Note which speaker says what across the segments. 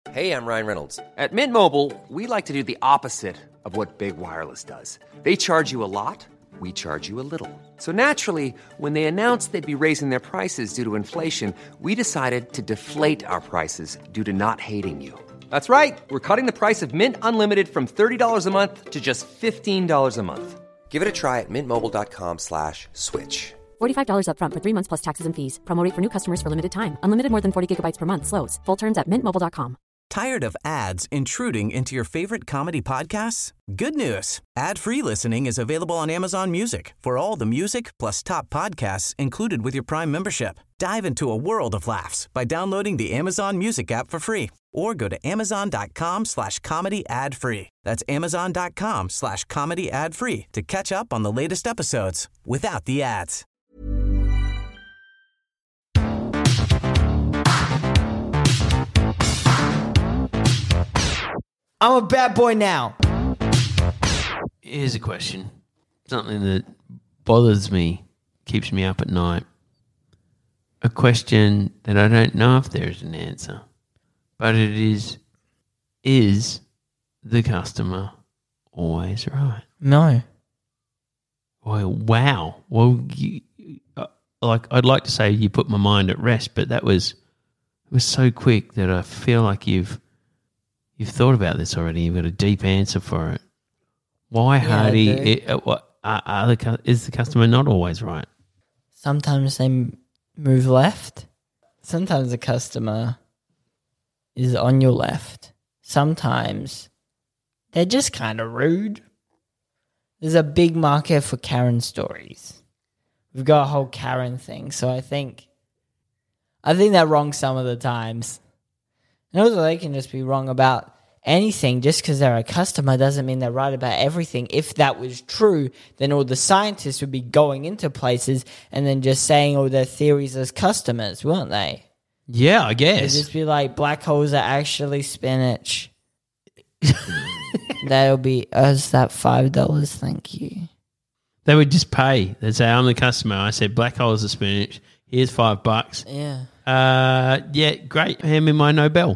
Speaker 1: Hey, I'm Ryan Reynolds. At Mint Mobile, we like to do the opposite of what Big Wireless does. They charge you a lot, we charge you a little. So naturally, when they announced they'd be raising their prices due to inflation, we decided to deflate our prices due to not hating you. That's right. We're cutting the price of Mint Unlimited from $30 a month to just $15 a month. Give it a try at mintmobile.com/switch.
Speaker 2: $45 up front for 3 months plus taxes and fees. Promo rate for new customers for limited time. Unlimited more than 40 gigabytes per month. Slows full terms at mintmobile.com.
Speaker 3: Tired of ads intruding into your favorite comedy podcasts? Good news. Ad-free listening is available on Amazon Music for all the music plus top podcasts included with your Prime membership. Dive into a world of laughs by downloading the Amazon Music app for free or go to amazon.com/comedy ad-free. That's amazon.com/comedy ad-free to catch up on the latest episodes without the ads.
Speaker 4: I'm a bad boy now.
Speaker 5: Here's a question. Something that bothers me, keeps me up at night. A question that I don't know if there is an answer. But it is the customer always right?
Speaker 4: No.
Speaker 5: Well, wow. Well, I'd like to say you put my mind at rest, but it was so quick that I feel like you've thought about this already. You've got a deep answer for it. Why, Hardy? Is the customer not always right?
Speaker 4: Sometimes they move left. Sometimes the customer is on your left. Sometimes they're just kind of rude. There's a big market for Karen stories. We've got a whole Karen thing, so I think they're wrong some of the times. And also they can just be wrong about anything. Just because they're a customer doesn't mean they're right about everything. If that was true, then all the scientists would be going into places and then just saying all their theories as customers, wouldn't they?
Speaker 5: Yeah, I guess.
Speaker 4: It'd just be like, black holes are actually spinach. That'll be us, that $5, thank you.
Speaker 5: They would just pay. They'd say, I'm the customer. I said, black holes are spinach. Here's $5.
Speaker 4: Yeah.
Speaker 5: Yeah, great. Hand me my Nobel.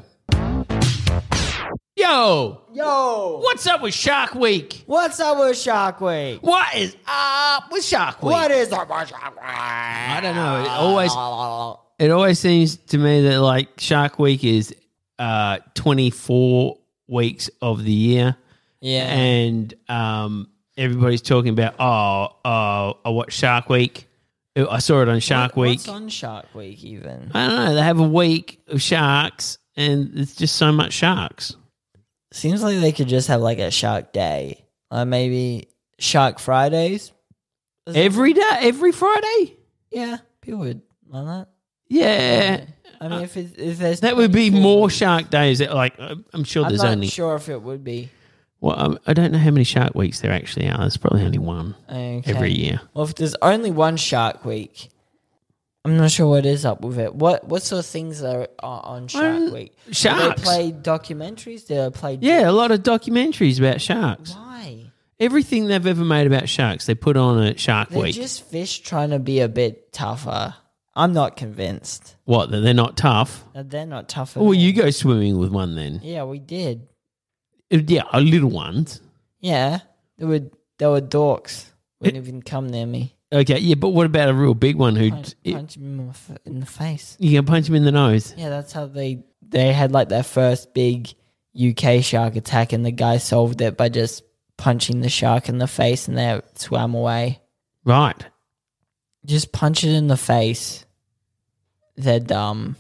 Speaker 5: Yo! What's up with Shark Week?
Speaker 4: What's up with Shark Week?
Speaker 5: What is up with Shark Week?
Speaker 4: What is up with Shark Week?
Speaker 5: I don't know. It always seems to me that like Shark Week is 24 weeks of the year.
Speaker 4: Yeah.
Speaker 5: And everybody's talking about, I watched Shark Week. I saw it on Shark Week.
Speaker 4: What's on Shark Week even?
Speaker 5: I don't know. They have a week of sharks and it's just so much sharks.
Speaker 4: Seems like they could just have like a Shark Day. Maybe Shark Fridays.
Speaker 5: Every day? Every Friday?
Speaker 4: Yeah, people would like that.
Speaker 5: Yeah.
Speaker 4: I mean, if there's...
Speaker 5: That would be more Shark Days. Like, I'm sure there's only...
Speaker 4: I'm not sure if it would be.
Speaker 5: Well, I don't know how many Shark Weeks there actually are. There's probably only one every year.
Speaker 4: Well, if there's only one Shark Week, I'm not sure what is up with it. What sort of things are on Shark Week?
Speaker 5: Sharks.
Speaker 4: Do they play documentaries? Do they play...
Speaker 5: Yeah, a lot of documentaries about sharks.
Speaker 4: Why?
Speaker 5: Everything they've ever made about sharks, they put on at Shark Week.
Speaker 4: They're just fish trying to be a bit tougher. I'm not convinced.
Speaker 5: What, that they're not tough?
Speaker 4: That they're not tough at all.
Speaker 5: Well, you go swimming with one then.
Speaker 4: Yeah, we did.
Speaker 5: Yeah, little ones.
Speaker 4: Yeah, they were dorks. Wouldn't even come near me.
Speaker 5: Okay, yeah, but what about a real big one who...
Speaker 4: Punch him in the face.
Speaker 5: You can punch him in the nose.
Speaker 4: Yeah, that's how they had like their first big UK shark attack and the guy solved it by just punching the shark in the face and they swam away.
Speaker 5: Right.
Speaker 4: Just punch it in the face. They're dumb.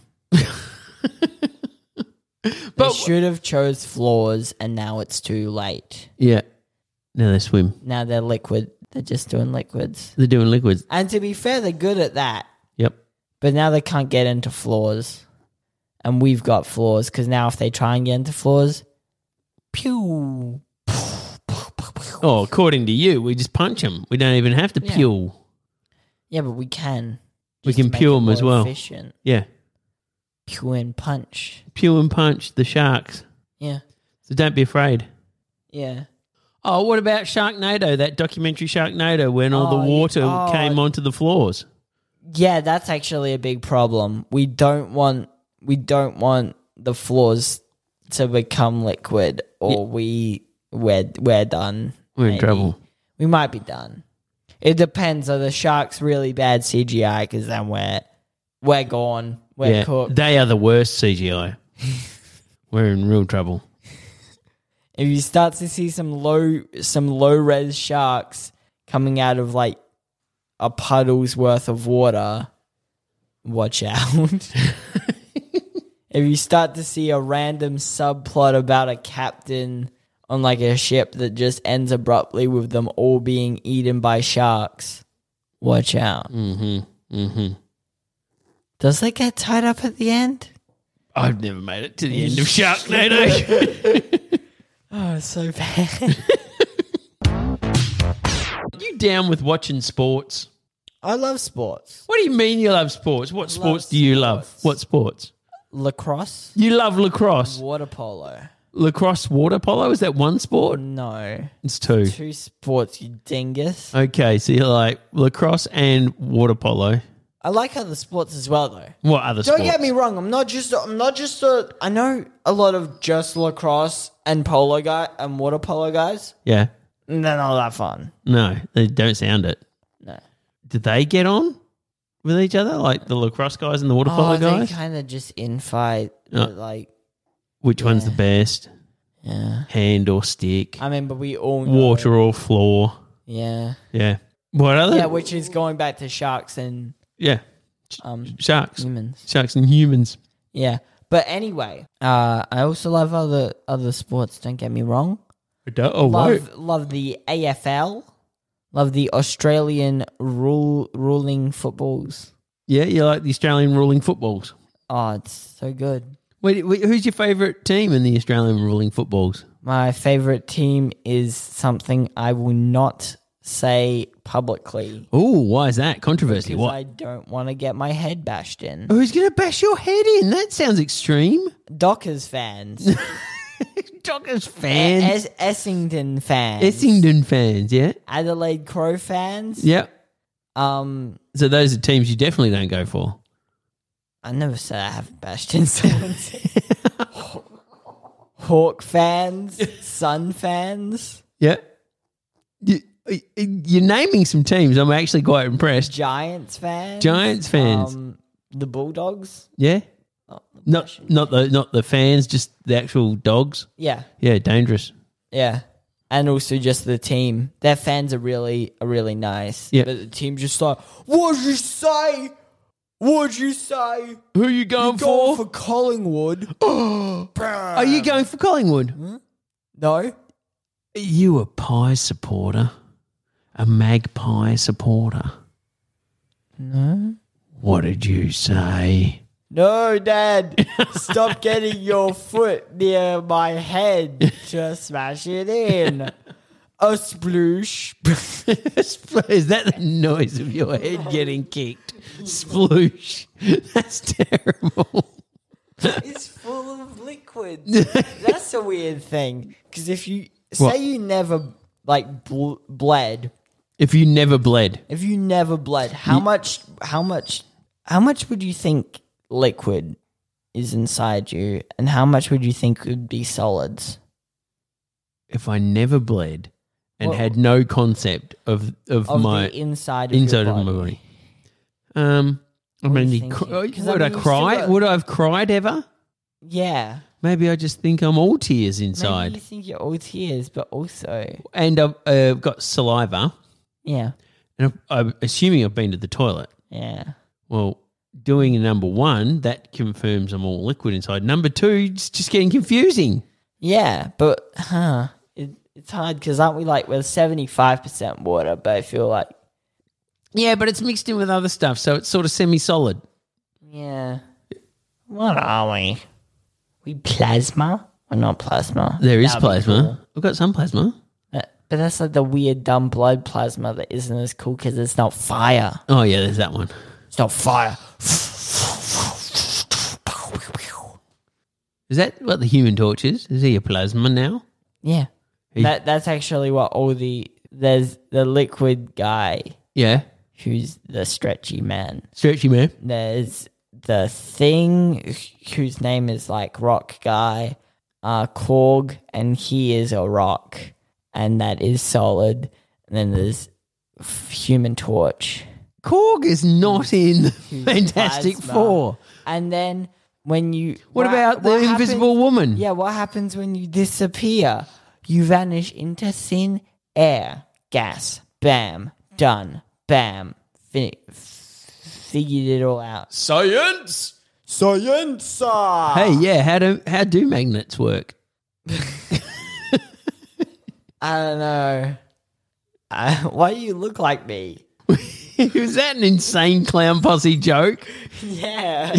Speaker 4: They should have chose floors and now it's too late.
Speaker 5: Yeah. Now they swim.
Speaker 4: Now they're liquid. They're just doing liquids.
Speaker 5: They're doing liquids.
Speaker 4: And to be fair, they're good at that.
Speaker 5: Yep.
Speaker 4: But now they can't get into floors. And we've got floors because now if they try and get into floors, pew.
Speaker 5: Oh, according to you, we just punch them. We don't even have to pew.
Speaker 4: Yeah, but we can.
Speaker 5: We can pew them as well.
Speaker 4: Efficient.
Speaker 5: Yeah.
Speaker 4: Pew and punch.
Speaker 5: Pew and punch the sharks.
Speaker 4: Yeah.
Speaker 5: So don't be afraid.
Speaker 4: Yeah.
Speaker 5: Oh, what about Sharknado, that documentary Sharknado, when all the water came onto the floors?
Speaker 4: Yeah, that's actually a big problem. We don't want the floors to become liquid, or we're done.
Speaker 5: We're in
Speaker 4: maybe.
Speaker 5: trouble.
Speaker 4: We might be done. It depends. Are the sharks really bad CGI? Because then we're gone. We're cooked.
Speaker 5: They are the worst CGI. We're in real trouble.
Speaker 4: If you start to see some low res sharks coming out of like a puddle's worth of water, watch out. If you start to see a random subplot about a captain on like a ship that just ends abruptly with them all being eaten by sharks, watch out. Does they get tied up at the end?
Speaker 5: I've never made it to the end of Sharknado.
Speaker 4: Oh, it's so bad.
Speaker 5: You down with watching sports?
Speaker 4: I love sports.
Speaker 5: What do you mean you love sports? What sports do you love? What sports?
Speaker 4: Lacrosse,
Speaker 5: You love lacrosse.
Speaker 4: water polo.
Speaker 5: Lacrosse water polo? Is that one sport?
Speaker 4: No.
Speaker 5: It's two.
Speaker 4: 2 sports, you dingus.
Speaker 5: Okay, so you like lacrosse and water polo.
Speaker 4: I like other sports as well, though.
Speaker 5: What other
Speaker 4: Don't
Speaker 5: sports?
Speaker 4: get me wrong. I'm not just I know a lot of just lacrosse and polo guy and water polo guys.
Speaker 5: Yeah.
Speaker 4: And they're not that fun.
Speaker 5: No, they don't sound it.
Speaker 4: No.
Speaker 5: Did they get on with each other? Like the lacrosse guys and the water polo
Speaker 4: They
Speaker 5: guys?
Speaker 4: kind of just infight.
Speaker 5: Oh.
Speaker 4: Like,
Speaker 5: Which one's the best?
Speaker 4: yeah.
Speaker 5: Hand or stick?
Speaker 4: I mean, but we all know.
Speaker 5: Water or floor?
Speaker 4: Yeah.
Speaker 5: Yeah. What other?
Speaker 4: Yeah, which is going back to sharks and
Speaker 5: Yeah. Sharks.
Speaker 4: humans.
Speaker 5: Sharks and humans.
Speaker 4: Yeah. But anyway, I also love other sports, don't get me wrong. Love the AFL. Love the Australian ruling footballs.
Speaker 5: Yeah, you like the Australian ruling footballs.
Speaker 4: Oh, it's so good.
Speaker 5: Wait, who's your favourite team in the Australian ruling footballs?
Speaker 4: My favourite team is something I will not say publicly.
Speaker 5: Oh, why is that? Controversy.
Speaker 4: Because
Speaker 5: What?
Speaker 4: I don't want to get my head bashed in.
Speaker 5: Who's going to bash your head in? That sounds extreme.
Speaker 4: Dockers fans.
Speaker 5: Dockers fans.
Speaker 4: Essendon fans.
Speaker 5: Essendon fans, yeah?
Speaker 4: Adelaide Crow fans.
Speaker 5: Yep.
Speaker 4: So
Speaker 5: those are teams you definitely don't go for.
Speaker 4: I never said I haven't bashed in someone's Hawk fans. Sun fans.
Speaker 5: Yeah. You're naming some teams. I'm actually quite impressed.
Speaker 4: Giants fans.
Speaker 5: Giants fans.
Speaker 4: The Bulldogs.
Speaker 5: Yeah? Not the fans, just the actual dogs.
Speaker 4: Yeah.
Speaker 5: Yeah, dangerous.
Speaker 4: Yeah. And also just the team. Their fans are really nice.
Speaker 5: Yeah.
Speaker 4: But the team's just like, what'd you say? What'd you say?
Speaker 5: Who are you going
Speaker 4: Going for Collingwood.
Speaker 5: Are you going for Collingwood?
Speaker 4: No.
Speaker 5: Are you a Pie supporter? A Magpie supporter?
Speaker 4: No.
Speaker 5: What did you say?
Speaker 4: No, Dad. Stop getting your foot near my head to smash it in. A sploosh.
Speaker 5: Is that the noise of your head getting kicked? Sploosh. That's terrible.
Speaker 4: It's full of liquid. That's a weird thing. Because if you say you never bled,
Speaker 5: If you never bled,
Speaker 4: how much would you think liquid is inside you, and how much would you think would be solids?
Speaker 5: if I never bled and
Speaker 4: Well-
Speaker 5: had no concept of my
Speaker 4: the inside of your
Speaker 5: of my
Speaker 4: body.
Speaker 5: body, I
Speaker 4: What are
Speaker 5: mean,
Speaker 4: you thinking? 'Cause,
Speaker 5: would I
Speaker 4: you've
Speaker 5: cry?
Speaker 4: still got-
Speaker 5: Would I have cried ever?
Speaker 4: Yeah.
Speaker 5: Maybe I just think I'm all tears inside,
Speaker 4: Maybe you think you're all tears, but also,
Speaker 5: and I've got saliva,
Speaker 4: yeah,
Speaker 5: and I'm assuming I've been to the toilet.
Speaker 4: yeah.
Speaker 5: Well, doing a number one, that confirms I'm all liquid inside. Number two, it's just getting confusing.
Speaker 4: Yeah, but, it's hard because aren't we we're 75% water, but I feel like,
Speaker 5: Yeah, but it's mixed in with other stuff, so it's sort of semi-solid.
Speaker 4: yeah. What are we? We plasma? We're not plasma.
Speaker 5: There is
Speaker 4: That'd be
Speaker 5: plasma.
Speaker 4: cool.
Speaker 5: We've got some plasma.
Speaker 4: But that's like the weird dumb blood plasma that isn't as cool because it's not fire.
Speaker 5: Oh, yeah, there's that one.
Speaker 4: It's not fire.
Speaker 5: Is that what the Human Torch is? Is he a plasma now?
Speaker 4: Yeah.
Speaker 5: He-
Speaker 4: That's actually what there's the liquid guy
Speaker 5: Yeah.
Speaker 4: who's the stretchy man.
Speaker 5: Stretchy man.
Speaker 4: There's the thing whose name is rock guy. Korg, and he is a rock, and that is solid. And then there's Human Torch.
Speaker 5: Korg is not in Fantastic
Speaker 4: Plasma.
Speaker 5: Four.
Speaker 4: And then when you...
Speaker 5: What about the Invisible Woman?
Speaker 4: Yeah, what happens when you disappear? You vanish into thin air. Gas. Bam. Done. Bam. Figured it all out.
Speaker 5: Science!
Speaker 4: Science!
Speaker 5: Hey, yeah, how do magnets work?
Speaker 4: I don't know. Why do you look like me?
Speaker 5: Was that an insane clown posse joke?
Speaker 4: Yeah.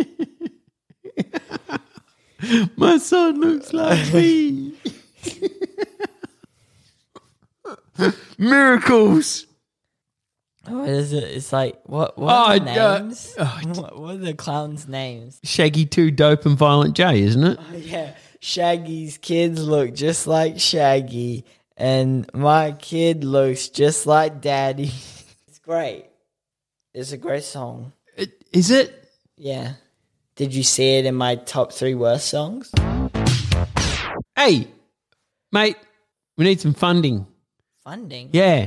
Speaker 5: My son looks like me. Miracles.
Speaker 4: What is it? It's like, what are the names?
Speaker 5: Oh,
Speaker 4: What are the clowns' names?
Speaker 5: Shaggy 2, Dope and Violent J, isn't it?
Speaker 4: Oh, yeah. Shaggy's kids look just like Shaggy, and my kid looks just like Daddy. It's great. It's a great song.
Speaker 5: Is it?
Speaker 4: Yeah. Did you see it in my top 3 worst songs?
Speaker 5: Hey, mate, we need some funding.
Speaker 4: Funding?
Speaker 5: Yeah,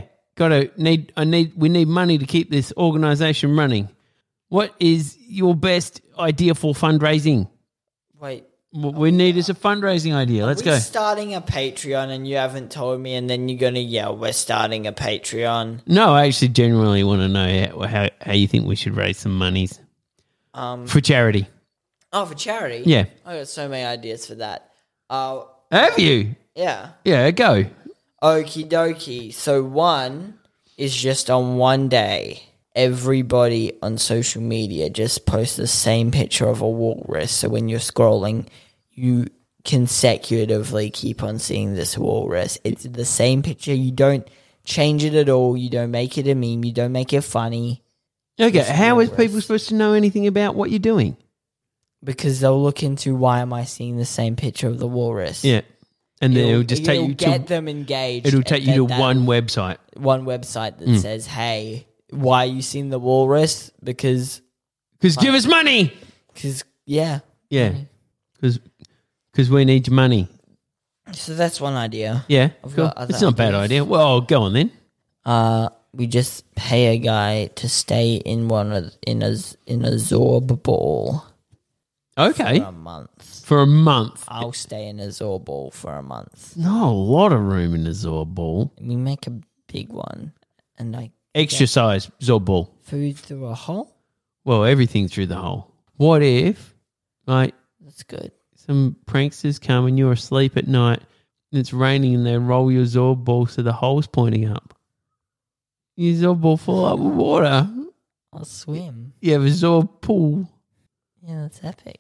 Speaker 5: we need money to keep this organisation running. What is your best idea for fundraising?
Speaker 4: Wait.
Speaker 5: What we need is a fundraising idea. Let's go.
Speaker 4: We're starting a Patreon and you haven't told me, and then you're going to yell, we're starting a Patreon.
Speaker 5: No, I actually genuinely want to know how you think we should raise some monies for charity.
Speaker 4: Oh, for charity?
Speaker 5: Yeah.
Speaker 4: I got so many ideas for that.
Speaker 5: Have you?
Speaker 4: Yeah.
Speaker 5: Yeah, go.
Speaker 4: Okie dokie. So one is just on one day, everybody on social media just posts the same picture of a walrus. So when you're scrolling, you consecutively keep on seeing this walrus. It's the same picture. You don't change it at all. You don't make it a meme. You don't make it funny.
Speaker 5: Okay,
Speaker 4: Just
Speaker 5: how is
Speaker 4: walrus.
Speaker 5: people supposed to know anything about what you're doing?
Speaker 4: Because they'll look into, why am I seeing the same picture of the walrus?
Speaker 5: Yeah. And then it'll just take you
Speaker 4: get
Speaker 5: to
Speaker 4: them engaged.
Speaker 5: it'll take
Speaker 4: and
Speaker 5: you to
Speaker 4: then
Speaker 5: one website.
Speaker 4: one website that says, hey, why are you seeing the walrus? Because
Speaker 5: Give us money.
Speaker 4: yeah.
Speaker 5: Yeah. Because we need your money.
Speaker 4: So that's one idea.
Speaker 5: Yeah.
Speaker 4: I've
Speaker 5: Cool.
Speaker 4: got other
Speaker 5: It's not a bad
Speaker 4: ideas.
Speaker 5: idea. Well, go on then.
Speaker 4: We just pay a guy to stay in in a Zorb ball
Speaker 5: Okay.
Speaker 4: for a month.
Speaker 5: For a month.
Speaker 4: I'll stay in a Zorb ball for a month.
Speaker 5: No, a lot of room in the Zorb ball.
Speaker 4: We make a big one, and I
Speaker 5: Extra size Zorb ball.
Speaker 4: food through a hole.
Speaker 5: Well, everything through the hole. What if, like,
Speaker 4: That's good.
Speaker 5: some pranksters come and you're asleep at night and it's raining and they roll your Zorb ball so the hole's pointing up? Your Zorb ball full up with water.
Speaker 4: I'll swim.
Speaker 5: You have a Zorb pool.
Speaker 4: Yeah, that's epic.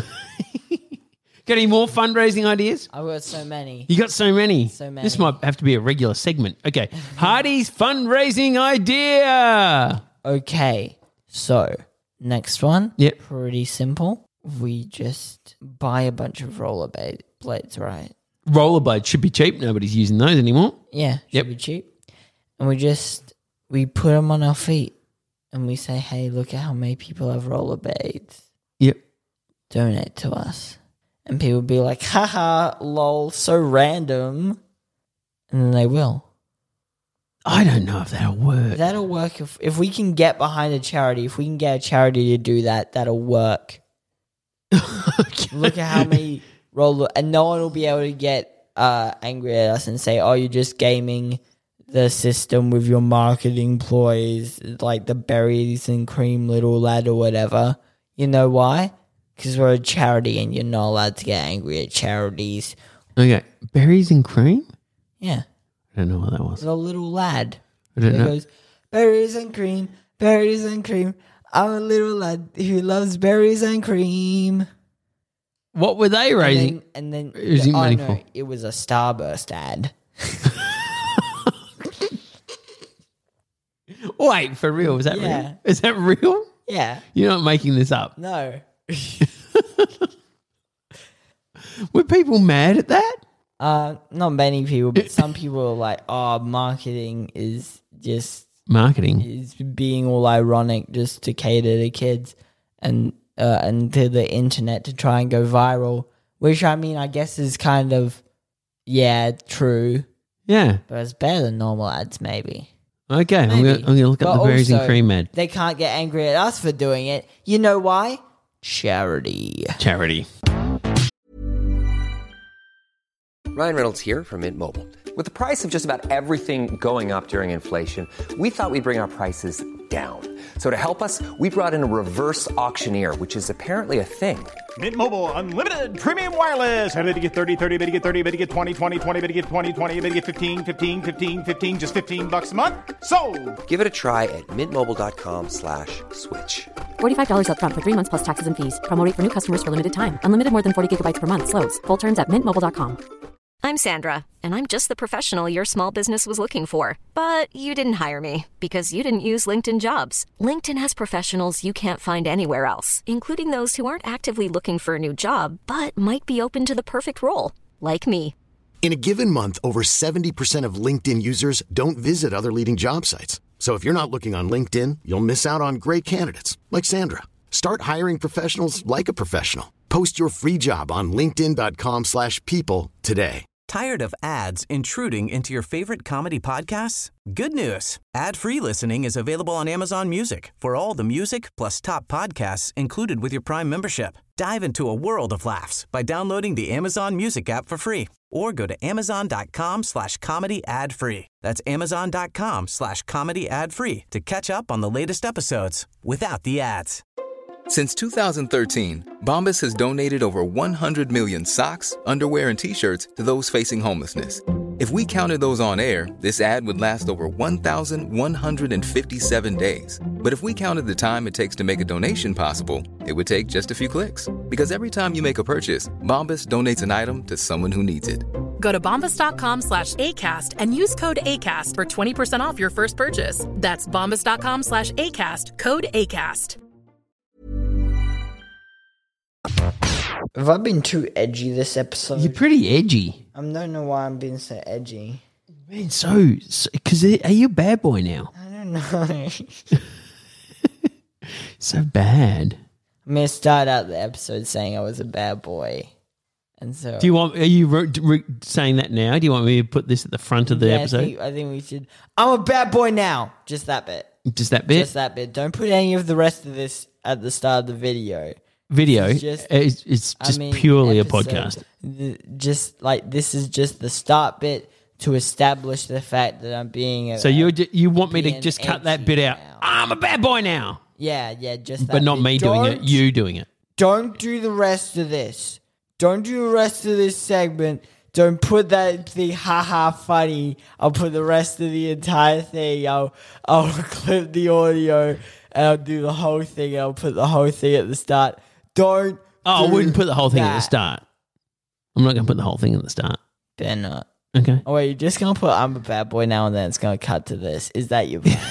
Speaker 5: Got any more fundraising ideas?
Speaker 4: I've got so many.
Speaker 5: You got so many.
Speaker 4: So many.
Speaker 5: This might have to be a regular segment. Okay. Hardy's fundraising idea.
Speaker 4: Okay, so next one.
Speaker 5: Yep.
Speaker 4: Pretty simple. We just buy a bunch of rollerblades, right?
Speaker 5: Rollerblades should be cheap. Nobody's using those anymore.
Speaker 4: Yeah, should
Speaker 5: Yep.
Speaker 4: be cheap. And we put them on our feet and we say, hey, look at how many people have rollerblades.
Speaker 5: Yep.
Speaker 4: Donate to us. And people be like, haha, lol, so random. And then they will.
Speaker 5: I don't know if that'll work.
Speaker 4: That'll work if we can get behind a charity. If we can get a charity to do that, that'll work.
Speaker 5: Okay.
Speaker 4: Look at how many and no one will be able to get angry at us and say, oh, you're just gaming the system with your marketing ploys, like the berries and cream little lad or whatever. You know why? Because we're a charity and you're not allowed to get angry at charities.
Speaker 5: Okay. Berries and cream?
Speaker 4: Yeah.
Speaker 5: I don't know what that was.
Speaker 4: The little lad.
Speaker 5: I don't
Speaker 4: He
Speaker 5: know.
Speaker 4: goes, berries and cream, berries and cream. I'm a little lad who loves berries and cream.
Speaker 5: What were they raising?
Speaker 4: And then
Speaker 5: Is he money for?
Speaker 4: it was a Starburst ad.
Speaker 5: Wait, for real? Is that
Speaker 4: Yeah.
Speaker 5: real? Is that real?
Speaker 4: Yeah.
Speaker 5: You're not making this up.
Speaker 4: No.
Speaker 5: Were people mad at that?
Speaker 4: Not many people, but some people are like, oh, marketing is just
Speaker 5: Marketing.
Speaker 4: is being all ironic just to cater to kids and to the internet to try and go viral which I mean, I guess is kind of, true,
Speaker 5: Yeah.
Speaker 4: but it's better than normal ads, maybe.
Speaker 5: Okay, I'm
Speaker 4: Maybe.
Speaker 5: going to look up
Speaker 4: But
Speaker 5: the berries and
Speaker 4: also,
Speaker 5: cream ad.
Speaker 4: They can't get angry at us for doing it. You know why? Charity.
Speaker 5: Charity.
Speaker 1: Ryan Reynolds here from Mint Mobile. With the price of just about everything going up during inflation, we thought we'd bring our prices down. So to help us, we brought in a reverse auctioneer, which is apparently a thing.
Speaker 6: Mint Mobile Unlimited Premium Wireless. How to get 30, 30, bit to get 30, bit to get 20, 20, 20, bit to get 20, 20, bit to get 15, 15, 15, 15, just $15 a month? Sold!
Speaker 1: Give it a try at mintmobile.com/switch.
Speaker 2: $45 up front for 3 months plus taxes and fees. Promo rate for new customers for limited time. Unlimited more than 40 gigabytes per month. Slows full terms at mintmobile.com.
Speaker 7: I'm Sandra, and I'm just the professional your small business was looking for. But you didn't hire me because you didn't use LinkedIn Jobs. LinkedIn has professionals you can't find anywhere else, including those who aren't actively looking for a new job, but might be open to the perfect role, like me.
Speaker 8: In a given month, over 70% of LinkedIn users don't visit other leading job sites. So if you're not looking on LinkedIn, you'll miss out on great candidates like Sandra. Start hiring professionals like a professional. Post your free job on linkedin.com/people today.
Speaker 3: Tired of ads intruding into your favorite comedy podcasts? Good news. Ad-free listening is available on Amazon Music for all the music plus top podcasts included with your Prime membership. Dive into a world of laughs by downloading the Amazon Music app for free or go to amazon.com/comedy ad-free. That's amazon.com/comedy ad-free to catch up on the latest episodes without the ads.
Speaker 9: Since 2013, Bombas has donated over 100 million socks, underwear, and T-shirts to those facing homelessness. If we counted those on air, this ad would last over 1,157 days. But if we counted the time it takes to make a donation possible, it would take just a few clicks. Because every time you make a purchase, Bombas donates an item to someone who needs it.
Speaker 10: Go to bombas.com/ACAST and use code ACAST for 20% off your first purchase. That's bombas.com/ACAST, code ACAST.
Speaker 4: Have I been too edgy this episode?
Speaker 5: You're pretty edgy.
Speaker 4: I don't know why I'm being so edgy.
Speaker 5: Man, because are you a bad boy now?
Speaker 4: I don't know.
Speaker 5: So bad.
Speaker 4: I'm going to start out the episode saying I was a bad boy. And so,
Speaker 5: Are you saying that now? Do you want me to put this at the front of the episode?
Speaker 4: I think we should. I'm a bad boy now. Just that bit.
Speaker 5: Just that bit?
Speaker 4: Just that bit. Don't put any of the rest of this at the start of the video.
Speaker 5: It's just purely
Speaker 4: episode,
Speaker 5: a podcast.
Speaker 4: This is just the start bit to establish the fact that I'm being.
Speaker 5: So you want me to just cut that bit out?
Speaker 4: Now.
Speaker 5: I'm a bad boy now.
Speaker 4: Yeah, just that.
Speaker 5: But not
Speaker 4: bit.
Speaker 5: me doing it. You doing it.
Speaker 4: Don't do the rest of this. Don't do the rest of this segment. Don't put that thing, haha, funny. I'll put the rest of the entire thing. I'll clip the audio and I'll do the whole thing. I'll put the whole thing at the start. Don't.
Speaker 5: I wouldn't put the whole thing at the start. I'm not going to put the whole thing at the start.
Speaker 4: Better not.
Speaker 5: Okay.
Speaker 4: Oh, wait, you're just going to put I'm a bad boy now and then it's going to cut to this. Is that your plan?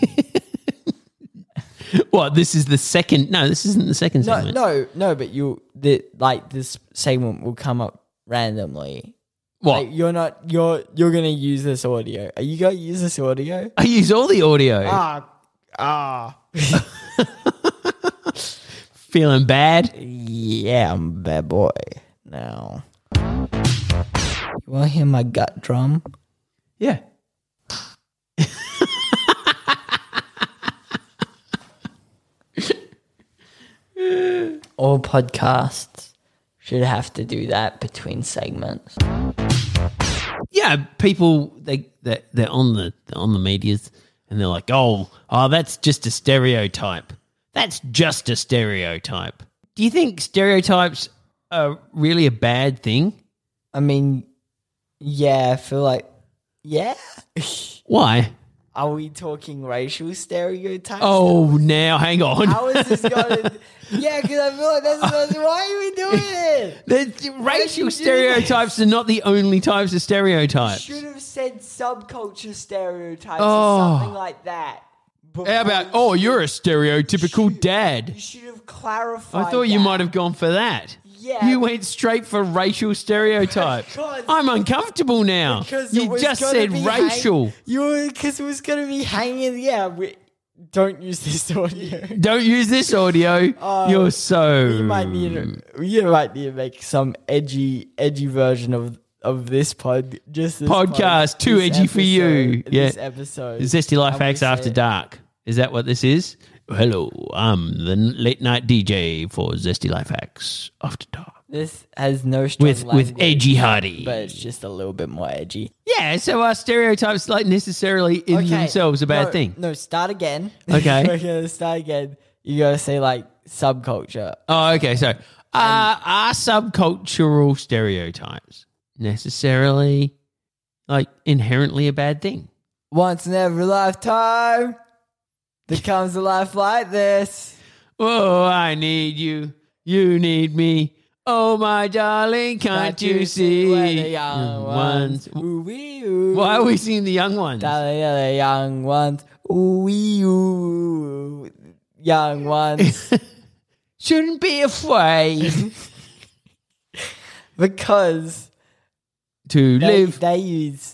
Speaker 5: What, this is the second? No, this isn't the second segment.
Speaker 4: No, but this segment will come up randomly.
Speaker 5: What?
Speaker 4: Like, you're going to use this audio. Are you going to use this audio?
Speaker 5: I use all the audio. Feeling bad?
Speaker 4: Yeah, I'm a bad boy now. You want to hear my gut drum?
Speaker 5: Yeah.
Speaker 4: All podcasts should have to do that between segments.
Speaker 5: Yeah, people they're on the medias and they're like, oh, that's just a stereotype. That's just a stereotype. Do you think stereotypes are really a bad thing?
Speaker 4: I mean, yeah, I feel like, yeah.
Speaker 5: Why?
Speaker 4: Are we talking racial stereotypes?
Speaker 5: Oh, now hang on.
Speaker 4: How is this going to... Yeah, because I feel like that's why are we doing it?
Speaker 5: The racial stereotypes are not the only types of stereotypes.
Speaker 4: You should have said subculture stereotypes or something like that.
Speaker 5: How about, you're a stereotypical dad?
Speaker 4: You should have clarified
Speaker 5: I thought you might have gone for that.
Speaker 4: Yeah.
Speaker 5: You went straight for racial stereotypes. I'm uncomfortable now. You just said racial.
Speaker 4: Because it was going to be hanging, Don't use this audio.
Speaker 5: Don't use this audio. You're so...
Speaker 4: We might need to make some edgy version of this pod. Just this
Speaker 5: podcast, too edgy for you.
Speaker 4: This episode.
Speaker 5: Zesty Life Hacks After Dark. Is that what this is? Hello, I'm the late night DJ for Zesty Life Hacks After Dark.
Speaker 4: This has no strong language,
Speaker 5: with Edgy Hardy,
Speaker 4: but it's just a little bit more edgy.
Speaker 5: Yeah, so are stereotypes like necessarily in themselves a bad thing?
Speaker 4: No, start again.
Speaker 5: Okay,
Speaker 4: we're gonna start again. You gotta say like subculture.
Speaker 5: Oh, okay. So are subcultural stereotypes necessarily like inherently a bad thing?
Speaker 4: Once in every lifetime, there comes a life like this.
Speaker 5: Oh, I need you. You need me. Oh, my darling, can't you see?
Speaker 4: We're the young ones. Ooh-wee, ooh.
Speaker 5: Why are we seeing the young ones?
Speaker 4: The young ones. Ooh-wee, ooh. Young ones.
Speaker 5: Shouldn't be afraid.
Speaker 4: Because
Speaker 5: to live.
Speaker 4: They use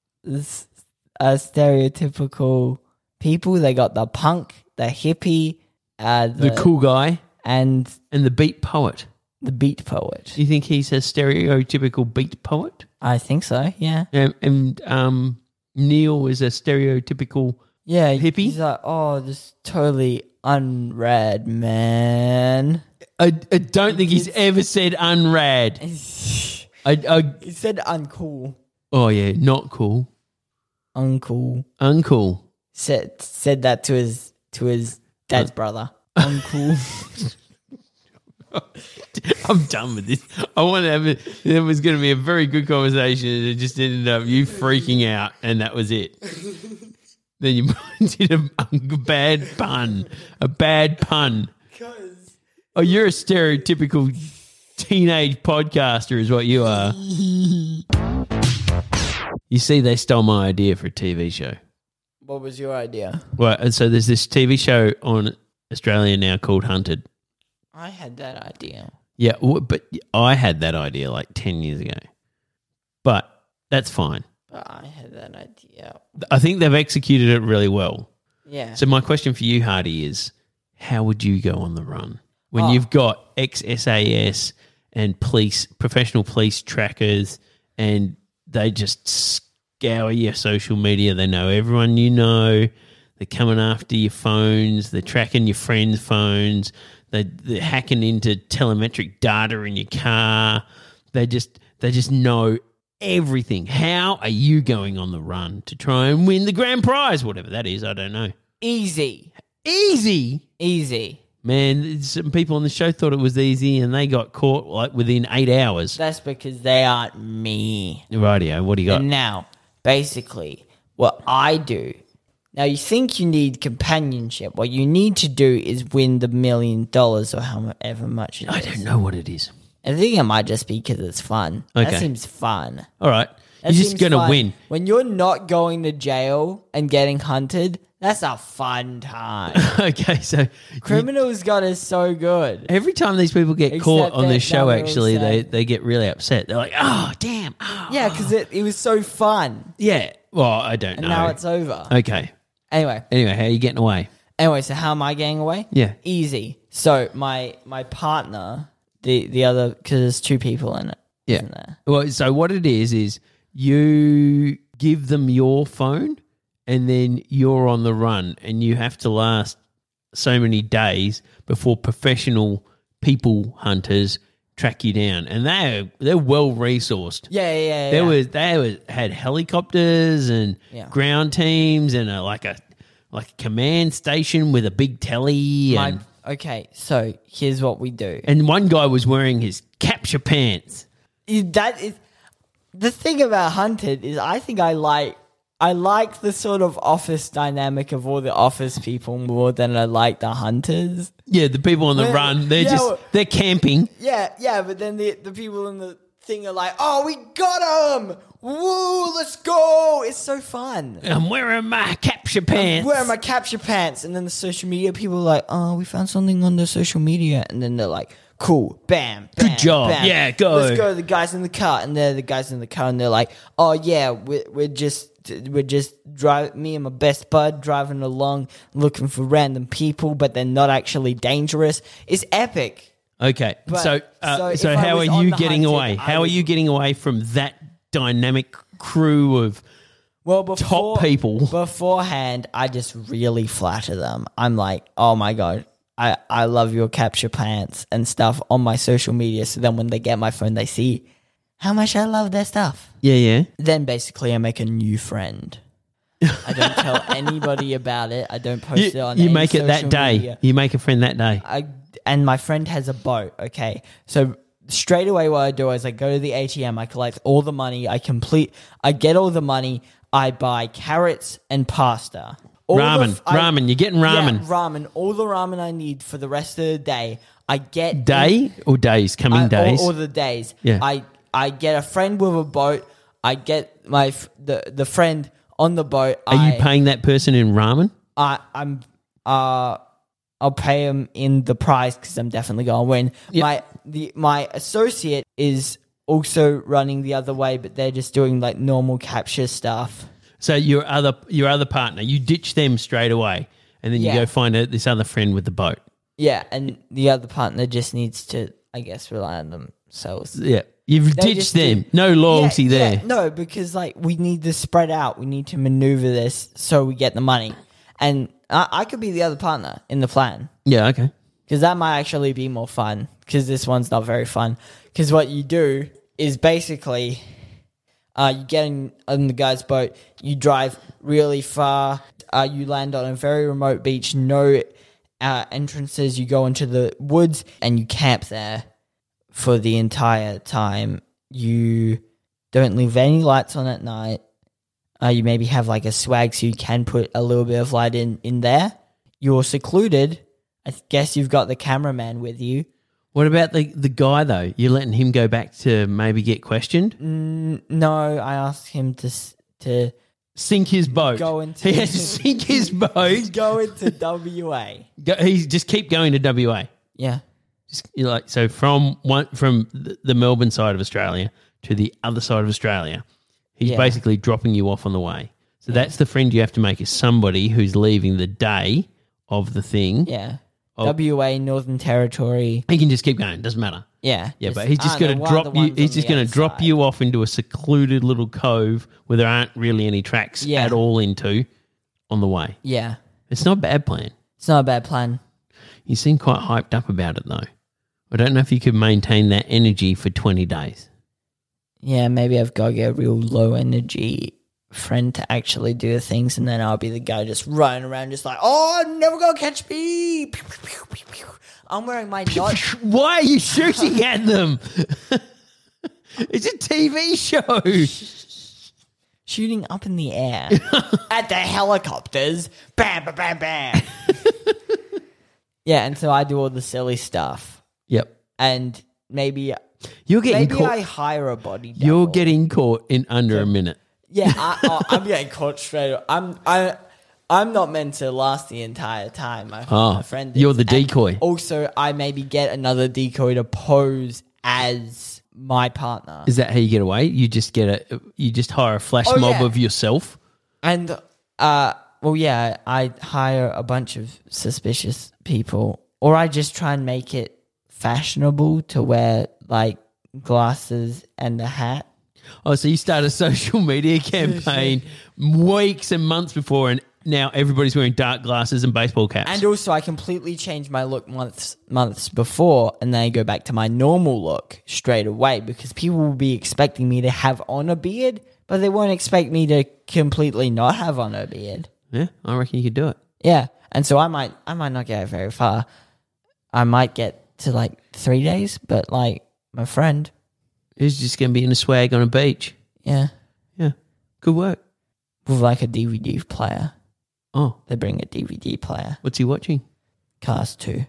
Speaker 4: stereotypical people. They got the punk, the hippie,
Speaker 5: the cool guy,
Speaker 4: and
Speaker 5: the beat poet.
Speaker 4: The beat poet.
Speaker 5: Do you think he's a stereotypical beat poet?
Speaker 4: I think so, yeah.
Speaker 5: And Neil is a stereotypical hippie?
Speaker 4: He's like, this totally unrad, man.
Speaker 5: I don't think he's ever said unrad.
Speaker 4: He said uncool.
Speaker 5: Oh, yeah, not cool.
Speaker 4: Uncool.
Speaker 5: Uncool.
Speaker 4: Said that to his dad's brother. Uncool.
Speaker 5: I'm done with this. I want to have it. There was going to be a very good conversation, and it just ended up you freaking out, and that was it. Then you did a bad pun. A bad pun. Oh, you're a stereotypical teenage podcaster is what you are. You see, they stole my idea for a TV show.
Speaker 4: What was your idea?
Speaker 5: Well, and so there's this TV show on Australia now called Hunted.
Speaker 4: I had that idea.
Speaker 5: Yeah, but I had that idea like 10 years ago. But that's fine.
Speaker 4: But I had that idea.
Speaker 5: I think they've executed it really well.
Speaker 4: Yeah.
Speaker 5: So my question for you, Hardy, is how would you go on the run when you've got ex-SAS and professional police trackers, and they just scour your social media? They know everyone you know. They're coming after your phones. They're tracking your friends' phones. They're hacking into telemetric data in your car. They just know everything. How are you going on the run to try and win the grand prize, whatever that is? I don't know.
Speaker 4: Easy.
Speaker 5: Man, some people on the show thought it was easy, and they got caught like within 8 hours.
Speaker 4: That's because they aren't me.
Speaker 5: Rightio. What do you got?
Speaker 4: And now, basically, what I do. Now, you think you need companionship. What you need to do is win the $1 million or however much it is.
Speaker 5: I don't know what it is.
Speaker 4: I think it might just be because it's fun.
Speaker 5: Okay.
Speaker 4: That seems fun.
Speaker 5: All right. You're just going to win.
Speaker 4: When you're not going to jail and getting hunted, that's a fun time.
Speaker 5: Okay, so...
Speaker 4: Criminals got us so good.
Speaker 5: Every time these people get caught on this show, actually, they get really upset. They're like, oh, damn. Oh.
Speaker 4: Yeah, because it was so fun.
Speaker 5: Yeah. Well, I don't know.
Speaker 4: And now it's over.
Speaker 5: Okay.
Speaker 4: Anyway,
Speaker 5: how are you getting away?
Speaker 4: So how am I getting away?
Speaker 5: Yeah.
Speaker 4: Easy. So my partner, the other, because there's two people in it.
Speaker 5: Yeah.
Speaker 4: Isn't there?
Speaker 5: Well, so what it is you give them your phone and then you're on the run, and you have to last so many days before professional people hunters track you down, and they're well resourced.
Speaker 4: Yeah.
Speaker 5: They had helicopters and ground teams and a command station with a big telly.
Speaker 4: Okay, so here's what we do.
Speaker 5: And one guy was wearing his capture pants.
Speaker 4: That is the thing about Hunted is I think I like the sort of office dynamic of all the office people more than I like the hunters.
Speaker 5: Yeah, the people on the run, they're camping.
Speaker 4: Yeah, but then the people in the thing are like, oh, we got him! Woo, let's go! It's so fun.
Speaker 5: I'm wearing my capture pants.
Speaker 4: And then the social media people are like, oh, we found something on the social media. And then they're like, cool, bam, bam,
Speaker 5: Good job.
Speaker 4: bam.
Speaker 5: Yeah, go.
Speaker 4: Let's go to the guys in the car, and they're the guys in the car, and they're like, oh yeah, we're just driving. Me and my best bud driving along, looking for random people, but they're not actually dangerous. It's epic.
Speaker 5: Okay,
Speaker 4: But-
Speaker 5: so
Speaker 4: if I
Speaker 5: how
Speaker 4: was
Speaker 5: are
Speaker 4: on
Speaker 5: you
Speaker 4: the
Speaker 5: getting
Speaker 4: high
Speaker 5: away?
Speaker 4: tip,
Speaker 5: How are you getting away from that dynamic crew of
Speaker 4: Well,
Speaker 5: top people?
Speaker 4: Beforehand, I just really flatter them. I'm like, oh my God, I love your capture pants and stuff on my social media. So then when they get my phone, they see how much I love their stuff.
Speaker 5: Yeah.
Speaker 4: Then basically I make a new friend. I don't tell anybody about it. I don't post it on
Speaker 5: You
Speaker 4: any
Speaker 5: make it that
Speaker 4: social
Speaker 5: day.
Speaker 4: media.
Speaker 5: You make a friend that day.
Speaker 4: And my friend has a boat, okay? So straight away what I do is I go to the ATM, I collect all the money, I get all the money, I buy carrots and pasta.
Speaker 5: Ramen. You're getting ramen.
Speaker 4: Yeah, ramen. All the ramen I need for the rest of the day. I get
Speaker 5: Day or days? Coming days?
Speaker 4: All the days.
Speaker 5: Yeah.
Speaker 4: I get a friend with a boat. I get the friend on the boat.
Speaker 5: Are you paying that person in ramen?
Speaker 4: I'll pay him in the prize because I'm definitely going to win.
Speaker 5: Yep.
Speaker 4: My associate is also running the other way, but they're just doing like normal capture stuff.
Speaker 5: So your other partner, you ditch them straight away, and then you go find this other friend with the boat.
Speaker 4: Yeah, and the other partner just needs to, I guess, rely on themselves.
Speaker 5: Yeah, you've
Speaker 4: They
Speaker 5: ditched
Speaker 4: just
Speaker 5: them.
Speaker 4: do-
Speaker 5: No loyalty
Speaker 4: Yeah,
Speaker 5: there.
Speaker 4: yeah, no, because like we need to spread out. We need to maneuver this so we get the money. And I could be the other partner in the plan.
Speaker 5: Yeah, okay.
Speaker 4: Because that might actually be more fun. Because this one's not very fun. Because what you do is basically you get on the guy's boat, you drive really far, you land on a very remote beach, no entrances, you go into the woods, and you camp there for the entire time. You don't leave any lights on at night. You maybe have like a swag so you can put a little bit of light in there. You're secluded. I guess you've got the cameraman with you.
Speaker 5: What about the guy, though? You're letting him go back to maybe get questioned?
Speaker 4: No, I asked him to
Speaker 5: Sink his boat. He has to sink his boat.
Speaker 4: go into WA.
Speaker 5: He just keep going to WA.
Speaker 4: Yeah.
Speaker 5: So from the Melbourne side of Australia to the other side of Australia, he's basically dropping you off on the way. So that's the friend you have to make, is somebody who's leaving the day of the thing.
Speaker 4: Yeah. WA, Northern Territory.
Speaker 5: He can just keep going. Doesn't matter.
Speaker 4: Yeah.
Speaker 5: Yeah, but he's just going to drop you. He's just going to drop you off into a secluded little cove where there aren't really any tracks at all into on the way.
Speaker 4: Yeah.
Speaker 5: It's not a bad plan.
Speaker 4: It's not a bad plan.
Speaker 5: You seem quite hyped up about it, though. I don't know if you could maintain that energy for 20 days.
Speaker 4: Yeah, maybe I've got to get a real low energy friend to actually do the things, and then I'll be the guy just running around just like, oh, never gonna catch me. Pew, pew, pew, pew, pew. I'm wearing my not.
Speaker 5: Why are you shooting at them? It's a TV show.
Speaker 4: Shooting up in the air at the helicopters. Bam, bam, bam, bam. Yeah, and so I do all the silly stuff.
Speaker 5: Yep.
Speaker 4: And maybe
Speaker 5: You're getting caught.
Speaker 4: I hire a body double.
Speaker 5: You're getting caught in under a minute.
Speaker 4: Yeah, I'm getting caught straight up. I'm not meant to last the entire time. My friend is.
Speaker 5: You're the decoy.
Speaker 4: And also, I maybe get another decoy to pose as my partner.
Speaker 5: Is that how you get away? You just hire a flash mob of yourself?
Speaker 4: And, well, yeah, I hire a bunch of suspicious people. Or I just try and make it fashionable to wear, like, glasses and a hat.
Speaker 5: Oh, so you start a social media campaign weeks and months before, and now everybody's wearing dark glasses and baseball caps.
Speaker 4: And also, I completely changed my look months before, and then I go back to my normal look straight away because people will be expecting me to have on a beard, but they won't expect me to completely not have on a beard.
Speaker 5: Yeah, I reckon you could do it.
Speaker 4: Yeah, and so I might not get very far. I might get to like 3 days, but like my friend,
Speaker 5: who's just going to be in a swag on a beach.
Speaker 4: Yeah.
Speaker 5: Yeah. Good work.
Speaker 4: With like a DVD player.
Speaker 5: Oh.
Speaker 4: They bring a DVD player.
Speaker 5: What's he watching?
Speaker 4: Cars 2.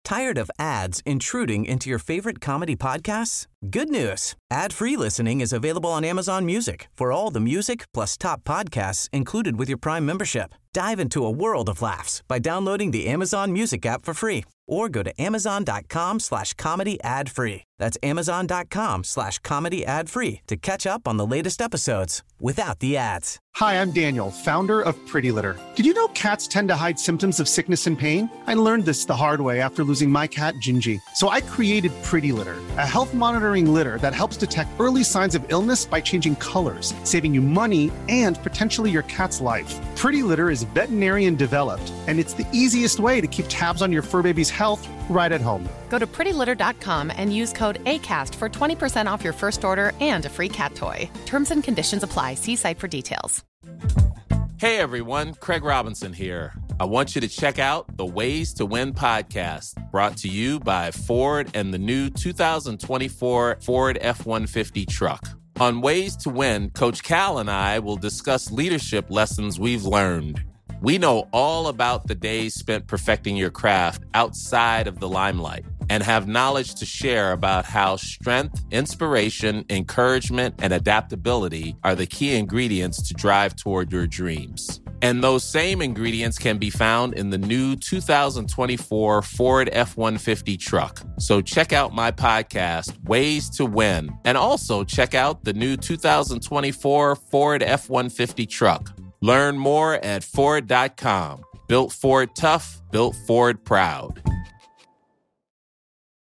Speaker 3: Tired of ads intruding into your favorite comedy podcasts? Good news. Ad-free listening is available on Amazon Music for all the music plus top podcasts included with your Prime membership. Dive into a world of laughs by downloading the Amazon Music app for free or go to amazon.com/comedy ad-free. That's amazon.com/comedy ad-free to catch up on the latest episodes without the ads.
Speaker 11: Hi, I'm Daniel, founder of Pretty Litter. Did you know cats tend to hide symptoms of sickness and pain? I learned this the hard way after losing my cat, Gingy. So I created Pretty Litter, a health monitoring litter that helps detect early signs of illness by changing colors, saving you money and potentially your cat's life. Pretty Litter is veterinarian developed, and it's the easiest way to keep tabs on your fur baby's health right at home.
Speaker 10: Go to prettylitter.com and use code ACAST for 20% off your first order and a free cat toy. Terms and conditions apply. See site for details.
Speaker 12: Hey everyone, Craig Robinson here. I want you to check out the Ways to Win podcast, brought to you by Ford and the new 2024 Ford F-150 truck. On Ways to Win, Coach Cal and I will discuss leadership lessons we've learned. We know all about the days spent perfecting your craft outside of the limelight and have knowledge to share about how strength, inspiration, encouragement, and adaptability are the key ingredients to drive toward your dreams. And those same ingredients can be found in the new 2024 Ford F-150 truck. So check out my podcast, Ways to Win, and also check out the new 2024 Ford F-150 truck. Learn more at Ford.com. Built Ford tough, built Ford proud.